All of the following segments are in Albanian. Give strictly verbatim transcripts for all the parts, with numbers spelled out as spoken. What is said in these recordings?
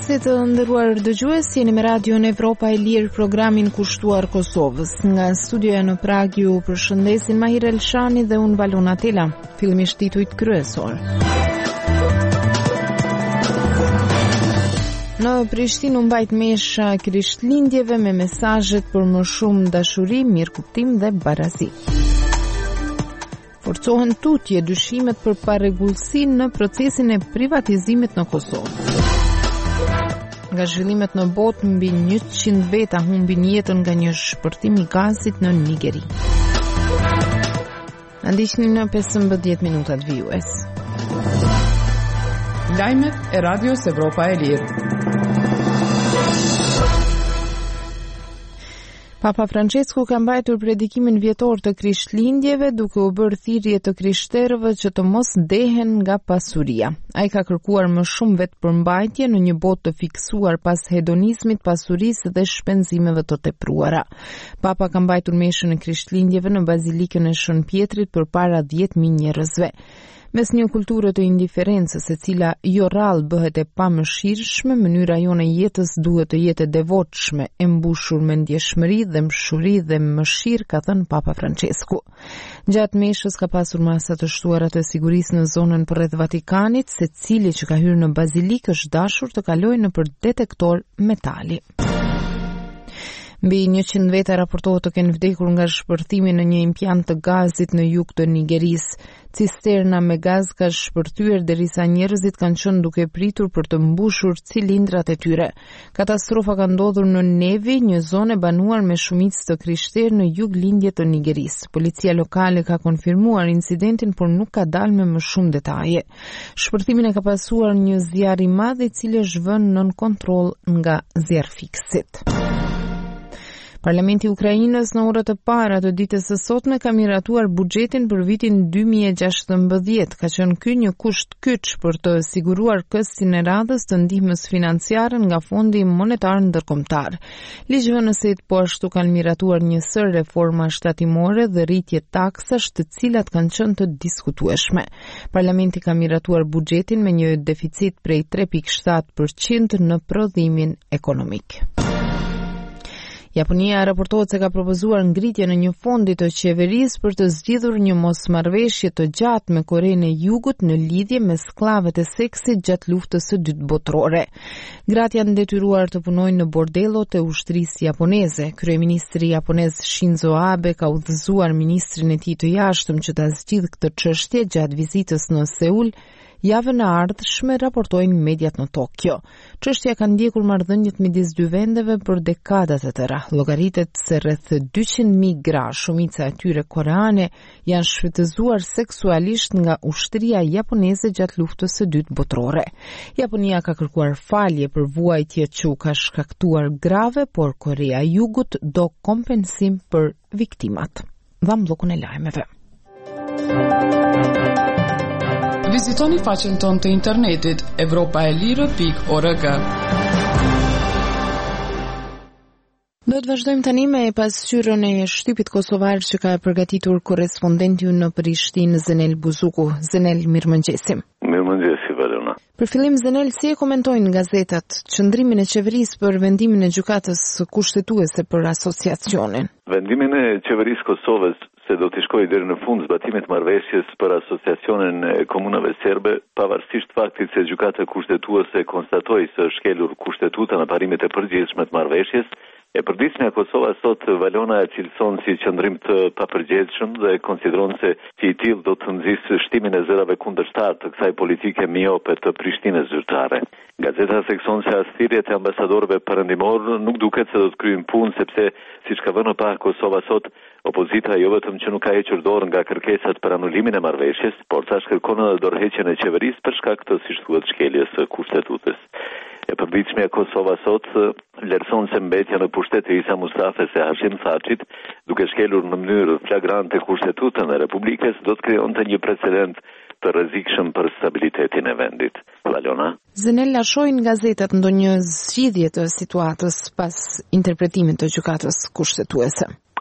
Mëngjesit të nderuar dëgjues, jeni me Radion Evropa e Lirë, programin kushtuar Kosovës. Nga studioja në Prag ju përshëndesin Mahir Elshani dhe unë Valona Tela. Fillimisht titujt kryesor. Në Prishtinë u mbajt mesha Krishtlindjeve me mesazhet për më shumë dashuri, mirëkuptim dhe barazi. Forcohen tutje dyshimet për parregullsi në procesin e privatizimit në Kosovë. Nga zhvillimet në botë, mbi njëqind veta humbin jetën nga një shpërtim i gazit në Nigeri. Na ndiqni në pesëmbëdhjetë minutat vijues. Lajmet e Radios Evropa e Lirë. Papa Francesku ka mbajtur predikimin vjetor të Krishtlindjeve duke u bërë thirrje të krishterëve që të mos dehen nga pasuria. Ai ka kërkuar më shumë vetëpërmbajtje në një botë të fiksuar pas hedonizmit, pasurisë dhe shpenzimeve të tepruara. Papa ka mbajtur meshën e Krishtlindjeve në Bazilikën e Shën Pjetrit përpara dhjetë mijë njerëzve. Mes një kulture të indiferencës e cila jo rrallë bëhet e pamëshirshme, mënyra jone jetës duhet të jetë e devotshme, e mbushur me ndjeshmëri dhe mshuri dhe mëshirë, ka thënë Papa Francesku. Gjatë meshës ka pasur masa të shtuara të sigurisë në zonën përreth Vatikanit, secili që ka hyrë në bazilikë është dashur të kalojë nëpër detektor metali. Mbi njëqind veta raportohet të kenë vdekur nga shpërtimi në një impjant të gazit në jug të Nigerisë. Cisterna me gaz ka shpërthyer derisa njerëzit kanë qenë duke pritur për të mbushur cilindrat e tyre. Katastrofa ka ndodhur në Nevi, një zonë e banuar me shumicë të krishterë në juglindje të Nigerisë. Policia lokale ka konfirmuar incidentin, por nuk ka dalë me më shumë detaje. Shpërtimin e ka pasuar një zjarr i madh i cili është vënë nën kontroll nga zjarrfikësit. Parlamenti i Ukrainës në orët e para të ditës së sotme ka miratuar buxhetin për vitin dy mijë e gjashtëmbëdhjetë. Ka qenë ky një kusht kyç për të siguruar këstin e radhës të ndihmës financiare nga Fondi Monetar Ndërkombëtar. Ligjvënësit po ashtu kanë miratuar një sër reforma shtatimore dhe rritje taksash, të cilat kanë qenë të diskutueshme. Parlamenti ka miratuar buxhetin me një deficit prej tre pikë shtatë përqind në prodhimin ekonomik. Japonia raportohet se ka propozuar ngritje në një fondi të qeverisë për të zgjidhur një mosmarrëveshje të gjatë me Korenë e Jugut në lidhje me sklavet e seksit gjatë luftës së dytë botërore. Gratë janë detyruar të punojnë në bordellot e ushtrisë japoneze. Kryeministri japonez Shinzo Abe ka udhëzuar ministrin e tij të jashtëm që ta zgjidhë këtë çështje gjatë vizitës në Seul. Javën e ardhshme, raportojnë mediat në Tokyo. Çështja ka ndjekur marrëdhëniet midis dy vendeve për dekada të tëra. Llogaritet se rreth dyqind mijë gra, shumica e tyre koreane, janë shfrytëzuar seksualisht nga ushtria japoneze gjatë luftës së dytë botërore. Japonia ka kërkuar falje për vuajtje që u ka shkaktuar grave, por Korea e Jugut do kompensim për viktimat. Dham bllokun e lajmeve. Vizitoni faqen tonë të internetit evropaelire pikë org. Do të vazhdojmë tani me pasqyrën e shtypit kosovar që ka përgatitur korrespondenti në Prishtinë, Zenel Buzuku. Zenel, mirëmëngjesim. Mirëmëngjesi, Valona. Për fillim, Zenel, si e komentojnë gazetat qëndrimin e qeverisë për vendimin e gjykatës kushtetuese për asociacionin? Vendimin e qeverisë Kosovës se do të shkojë deri në fund zbatimit marrëveshjes për asociacionin e komunave serbe, pavarësisht faktit se gjykata kushtetuese konstatoi se është shkelur kushtetuta në parimet e përgjithshme të marrëveshjes. E përditshmja e Kosovës sot, Valona, e cilëson si qëndrim të papërgjegjshëm dhe konsideron se si i tillë do të nxjisë shtimin e zërave kundërshtar të kësaj politike miope të Prishtinës zyrtare. Gazeta thekson se as thirrjet e ambasadorëve perëndimor nuk duket se do të kryejnë punë, sepse siç ka vënë pa Kosova sot, opozita jo vetëm që nuk ka hequr dorë nga kërkesat për anulimin e marrëveshjes, por tash kërkon edhe dorëheqjen e qeverisë për shkak të, siç thuhet, shkeljes së kushtetutës. E përditshmja e Kosova sot vlerëson se mbetja në pushtet e Isa Mustafes e Hashim Thaqit, duke shkelur në mënyrë flagrante kushtetutën e Republikës, do të krijonte një precedent të rrezikshëm për stabilitetin e vendit. Valona. Zenel, lashojnë gazetat ndonjë zgjidhje të situatës pas interpretimit të gjykatës kushtetuese?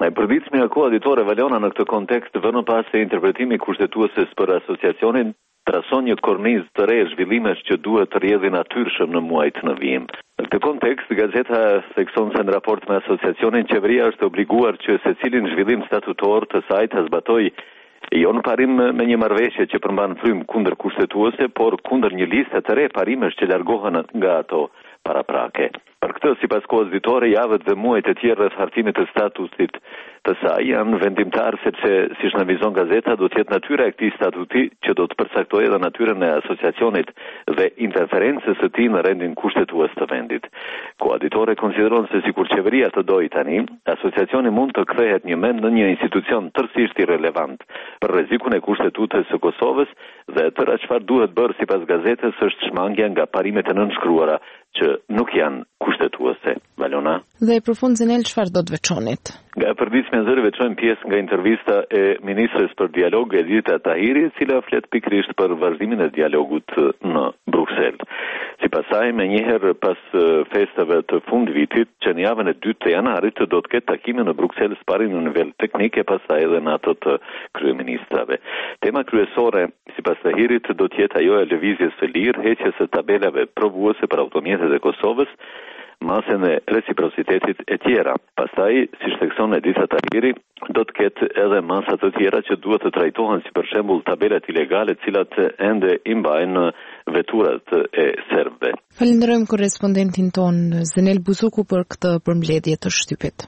E përditshmja koaditore Valona në këtë kontekst vënë pas se interpretimi kushtetueses për asociacionin trason një kornizë të re zhvillimesh që duhet të rrjedhin natyrshëm në muajt në vijim. Në këtë kontekst, gazeta thekson se në raport me asociacionin, qeveria është obliguar që secilin zhvillim statutor të saj të zbatojë jo në parim me një marrëveshje që përmban frym kundër kushtetuese, por kundër një liste të re parimesh që largohen nga ato paraprake. Për këtë, sipas koaditore, javët dhe muajt e tjerë rreth hartimit të statutit të saj janë vendimtar sepse, siç në vizon gazeta, do të jetë natyra e këtij statuti që do të përcaktojë edhe natyrën e asociacionit dhe interferencës së tij në rendin kushtetues të vendit. Koaditore konsideron se sikur qeveria të dojë tani, asociacioni mund të kthehet një mend në një institucion tërësisht irrelevant për rrezikun e kushtetutës së Kosovës dhe tëra çfarë duhet bërë sipas gazetës është shmangja nga parimet e nënshkruara që nuk janë kushtetuese. Valona. Dhe për fund Zenel, çfarë do të veçonit? Nga përditshmja zëri veçojmë pjesë nga intervista e ministres për dialog Edita Tahiri, e cila flet pikërisht për vazhdimin e dialogut në Bruksel. Sipas saj, menjëherë pas festave të fundvitit, që në javën e dytë të janarit do të ketë takime në Bruksel së pari në nivel teknik e pastaj edhe në ato të kryeministrave. Tema kryesore, sipas Tahirit, do të jetë ajo e lëvizjes së lirë, heqjes së tabelave provuese për automjetet e Kosovës, masën e reciprocitetit e tjera. Pastaj, siç thekson Edita Tahiri, do të ketë edhe masa të tjera që duhet të trajtohen, si për shembull tabelat ilegale, të cilat ende i mbajnë veturat e serbëve. Falenderojmë korrespondentin ton Zenel Buzuku për këtë përmbledhje të shtypit.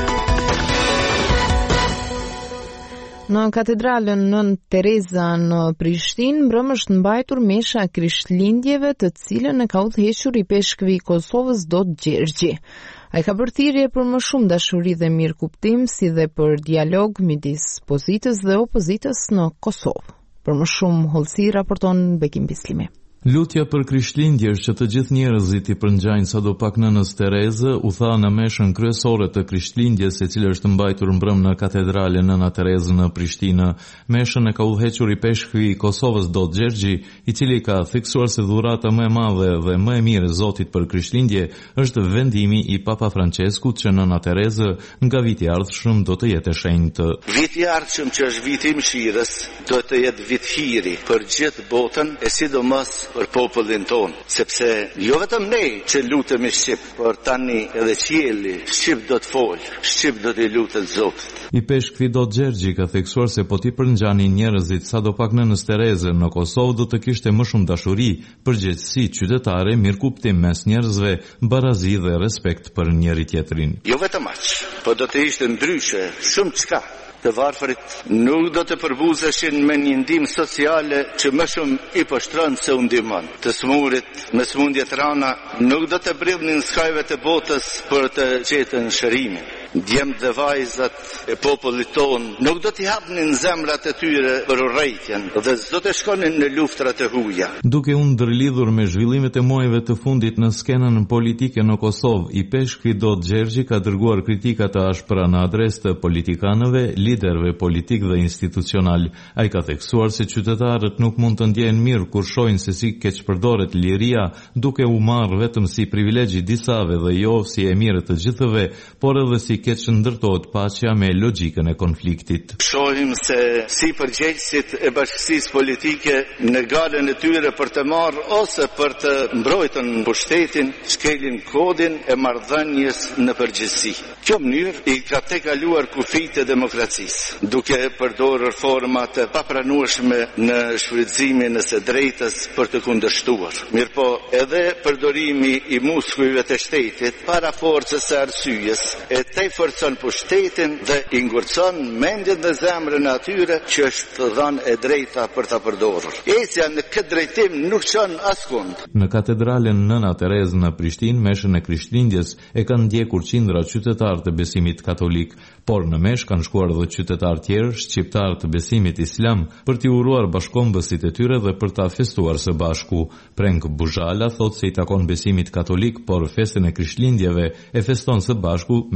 Në katedralën Nën Tereza në Prishtinë, mbrëm është mbajtur mesha e Krishtlindjeve, të cilën e ka udhëhequr i peshkvi i Kosovës Dot Gjergji. Ai ka bërë thirrje për më shumë dashuri dhe mirëkuptim, si dhe për dialog midis pozitës dhe opozitës në Kosovë. Për më shumë hollësi raporton Bekim Bislimi. Lutja për Krishtlindje që të gjithë njerëzit i përngjajnë sadopak nënës Tereze u tha në meshën kryesore të Krishtlindjes, e cila është mbajtur mbrëm në katedralen Nëna Terezë në Prishtinë. Meshën e ka udhëhequr i peshkvi i Kosovës Dot Gjergji, i cili ka theksuar se dhurata më e madhe dhe më e mirë e Zotit për Krishtlindje është vendimi i Papa Franceskut që Nëna Terezë nga viti i ardhshëm do të jetë e shenjtë. Viti i ardhshëm, që është viti i mëshirës, do të jetë vit hiri për gjithë botën, e sidomos për popullin ton, sepse jo vetëm ne që lutemi Shqip, por tani edhe qielli Shqip do të folë, Shqip do të lutet Zotit. I peshkvi Dot Gjergji ka theksuar se po ti përngjanin njerëzit sadopak nënës Tereze në Kosovë do të kishte më shumë dashuri, përgjegjësi qytetare, mirëkuptim mes njerëzve, barazi dhe respekt për njëri tjetrin. Jo vetëm aq, po do të ishte ndryshe shumë çka. Të varfërit nuk do të përbuzeshin me një ndihmë sociale që më shumë i poshtron se u ndihmon. Të smurit me smundje të rana nuk do të bridhnin skajve të botës për të gjetën shërimin. Djemt dhe vajzat e popullit ton nuk do t'i hapnin zemrat e tyre për urrejtjen dhe s'do të shkonin në luftrat e huaja. Duke u ndërlidhur me zhvillimet e muajve të fundit në skenën politike në Kosovë, i peshkvi Dot Gjergji ka dërguar kritika të ashpra në adresë të politikanëve, liderëve politik dhe institucional. Ai ka theksuar se qytetarët nuk mund të ndjehen mirë kur shohin se si keq përdoret liria, duke u marrë vetëm si privilegji disave dhe jo si e mirë të gjithëve, por edhe si keq ndërtohet paqja me logjikën e konfliktit. Shohim se si përgjegjësit e bashkësisë politike në galën e tyre për të marrë ose për të mbrojtur pushtetin, shkelin kodin e marrëdhënies në përgjithësi. Kjo mënyrë i ka tejkaluar kufijtë e demokracisë, duke përdorur forma të papranueshme në shfrytëzimin e së drejtës për të kundërshtuar. Mirpo edhe përdorimi i muskujve të shtetit para forcës së arsyes e te forcon pushtetin dhe i ngurcon mendjen dhe zemrën e atyre që është dhënë e drejta për ta përdorur. Ecja në këtë drejtim nuk çon askund. Në katedralen Nëna Terezë në Prishtinë, meshën e Krishtlindjes e kanë ndjekur qindra qytetarë të besimit katolik, por në mesh kanë shkuar edhe qytetarë tjerë, shqiptarë të besimit islam, për t'i uruar bashkombësit e tyre dhe për ta festuar së bashku. Prenk Buzhala thot se i takon besimit katolik, por festën e Krishtlindjeve e feston së bashku me siç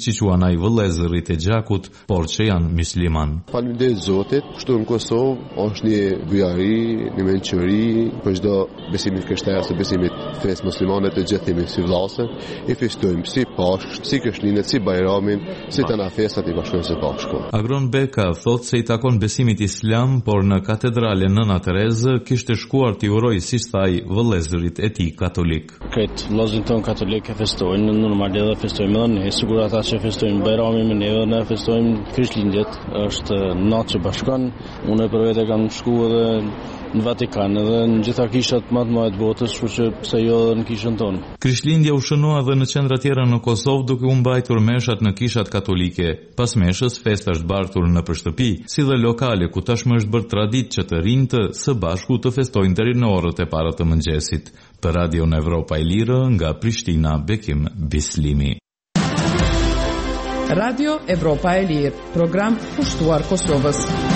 siç i quan ai vëllezërit e gjakut, por që janë mysliman. Faleminderit Zotit, këtu në Kosovë është një bujari, një mençuri për çdo besimit krishterë ose besimit fesë muslimane të gjithë jemi si vëllezër, i festojmë si Pashkë, si Krishtlindjet, si Bajramin, si të na festat i bashkojmë së bashku. Agron Beka thot se i takon besimit islam, por në katedralen Nëna Terezë kishte shkuar t'i uroj si thaj vëllezërit e tij katolik. Këtë vëllezërit tonë katolik e festojnë, normal edhe festojmë edhe ne, sigur ata që festojnë Bajramin me ne, ne festojmë Krishtlindjet. Është natë që bashkon. Unë për vete kam shkuar edhe në Vatikan edhe në gjitha kishat më të mëdha të botës, kështu që pse jo edhe në kishën tonë. Krishtlindja u shënua edhe në qendra tjera në Kosovë duke u mbajtur meshat në kishat katolike. Pas meshës, festa është bartur në shtëpi, si dhe lokale ku tashmë është bërë traditë që të rinjtë së bashku të festojnë deri në orët e para të mëngjesit. Për Radio në Evropa e Lirë, nga Prishtina, Bekim Bislimi. Radio Evropa e Lirë, program kushtuar Kosovës.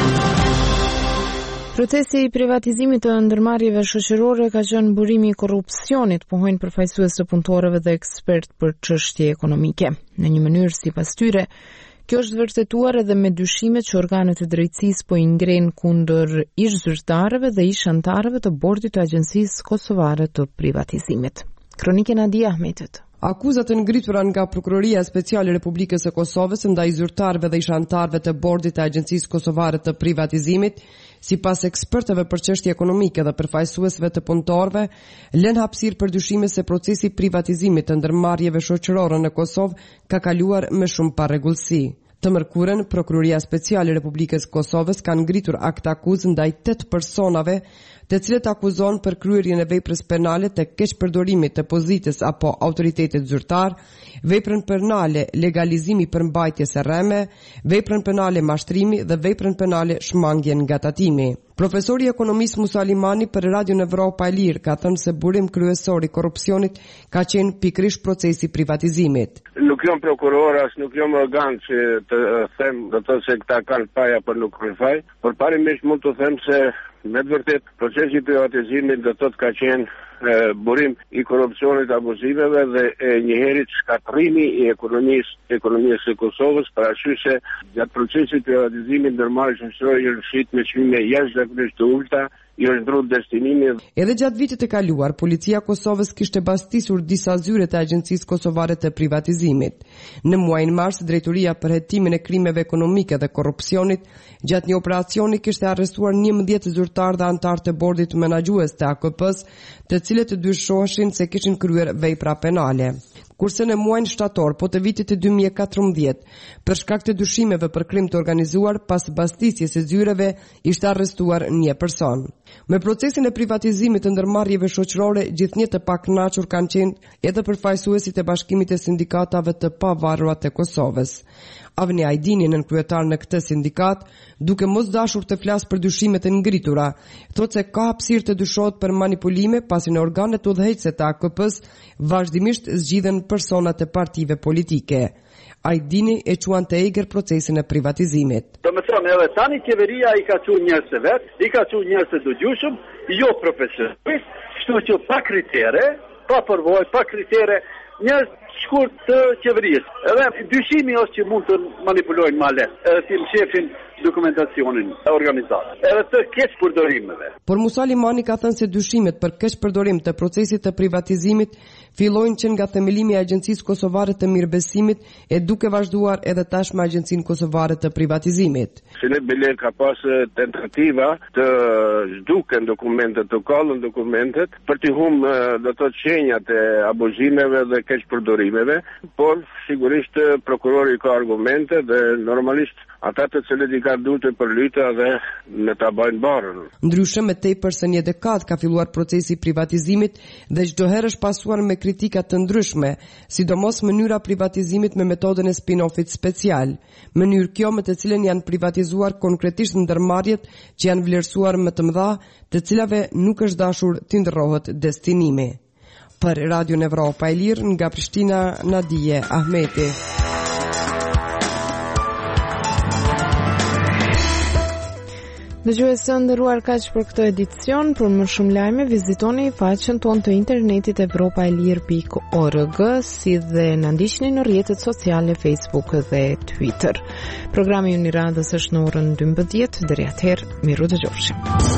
Procesi i privatizimit të ndërmarrjeve shoqërore ka qenë burimi i korrupsionit, pohojnë përfaqësues të punëtorëve dhe ekspert për çështje ekonomike. Në një mënyrë sipas tyre, kjo është vërtetuar edhe me dyshimet që organet e drejtësisë po i ngrenë kundër ish zyrtarëve dhe ish anëtarëve të bordit të Agjencisë Kosovare të Privatizimit. Kronikë Nadia Ahmetit. Akuzat e ngritura nga Prokuroria Speciale e Republikës së Kosovës ndaj zyrtarëve dhe ish-anëtarëve të bordit të Agjencisë Kosovare të Privatizimit, sipas ekspertëve për çështje ekonomike dhe përfaqësuesve të punëtorëve, lën hapësirë për dyshime se procesi i privatizimit të ndërmarrjeve shoqërore në Kosovë ka kaluar me shumë parregullsi. Të mërkurën, Prokuroria Speciale e Republikës Kosovës ka ngritur akt akuzë ndaj tetë personave, të cilët akuzon për kryerjen e veprës penale të keqpërdorimit të pozitës apo autoritetit zyrtar, veprën penale legalizimi për mbajtje së rreme, veprën penale mashtrimi dhe veprën penale shmangje ngatëtimi. Profesori ekonomist Musa Limani për Radio Evropa e Lirë ka thënë se burim kryesor i korrupsionit ka qenë pikërisht procesi privatizimit. Nuk jam prokuror, as nuk jam organ që të them do të se këta kanë faj apo nuk kanë faj, por parimisht mund të them se me të vërtet procesi i privatizimit do të ka qenë e, burim i korrupsionit, abuziveve dhe e, njëherë shkatrimi i ekonomisë ekonomisë së Kosovës, parasysh se gjatë procesit të privatizimit ndërmarrjes shoqërore janë shit me çmime jashtëzakonisht të ulta, jo ndrut destinimi. Edhe gjatë vitit të kaluar, policia e Kosovës kishte bastisur disa zyre të Agjencisë Kosovare të Privatizimit. Në muajin mars, drejtoria për hetimin e krimeve ekonomike dhe korrupsionit gjatë një operacioni kishte arrestuar njëmbëdhjetë zyrtarë dhe anëtarë të bordit menaxhues të A K P-s, të cilët dyshoheshin se kishin kryer vepra penale. Kurse në muajin shtator, po të vitit të dy mijë e katërmbëdhjetë, për shkak të dyshimeve për krim të organizuar, pas bastisjes së zyreve, ishte arrestuar një person. Me procesin e privatizimit të ndërmarrjeve shoqërore, gjithnjë të pakënaqur kanë qenë edhe përfaqësuesit e Bashkimit të Sindikatave të Pavarura të Kosovës. Avni Ajdini, nën kryetar në këtë sindikat, duke mos dashur të flasë për dyshimet e ngritura, thotë se ka hapësirë të dyshohet për manipulime, pasi në organet udhëheqëse të A K P-s vazhdimisht zgjidhen personat e partive politike. Ajdini e quan të egër procesin e privatizimit. Do më thonë, edhe tani qeveria i ka çuar njerëz të vet, i ka çuar njerëz të dëgjueshëm, jo profesionistë, kështu që pa kritere, pa përvojë, pa kritere, njerëz shkurt të qeverisë. Edhe dyshimi është që mund të manipulojnë ma lehtë, edhe si më shefin dokumentacionin e organizatës, edhe të keq përdorimeve. Por Musa Limani ka thënë se dyshimet për keq përdorim të procesit të privatizimit fillojnë që nga themelimi i Agjencisë Kosovare të Mirëbesimit e duke vazhduar edhe tashmë Agjencinë Kosovare të Privatizimit. Filip Biler ka pas tentativa të zhduken dokumentet, të kallën dokumentet për të humbë do të thotë shenjat e abuzimeve dhe keq përdorimeve, por sigurisht prokurori ka argumente dhe normalisht ata të cilët i ka duhet për lyta dhe me ta bajnë barën. Ndryshe me tepër se një dekadë ka filluar procesi i privatizimit dhe çdo herë është pasuar me kritika të ndryshme, sidomos mënyra privatizimit me metodën e spin-offit special, mënyrë kjo me të cilën janë privatizuar konkretisht ndërmarrjet që janë vlerësuar më të mëdha, të cilave nuk është dashur t'i ndërrohet destinimi. Për Radio Evropa e Lirë, nga Prishtina, Nadije Ahmeti. Dëgjues të nderuar, kaq për këtë edicion. Për më shumë lajme vizitoni faqen tonë të internetit evropa e lirë pikë org, si dhe na ndiqni në rrjetet sociale Facebook dhe Twitter. Programi i Uniradës është në orën dymbëdhjetë. Deri atëherë, miru dëgjofshim.